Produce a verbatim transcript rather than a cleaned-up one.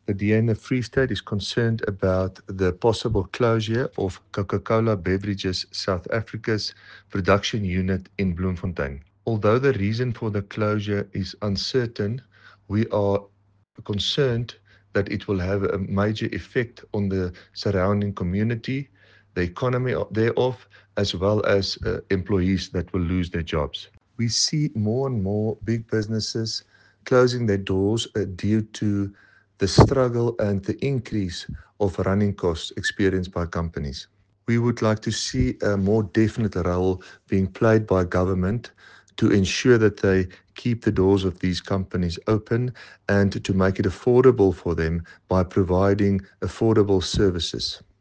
The D A in the Free State is concerned about the possible closure of Coca-Cola Beverages South Africa's production unit in Bloemfontein. Although the reason for the closure is uncertain, we are concerned that it will have a major effect on the surrounding community, the economy thereof, as well as uh, employees that will lose their jobs. We see more and more big businesses closing their doors uh, due to the struggle and the increase of running costs experienced by companies. We would like to see a more definite role being played by government to ensure that they keep the doors of these companies open and to make it affordable for them by providing affordable services.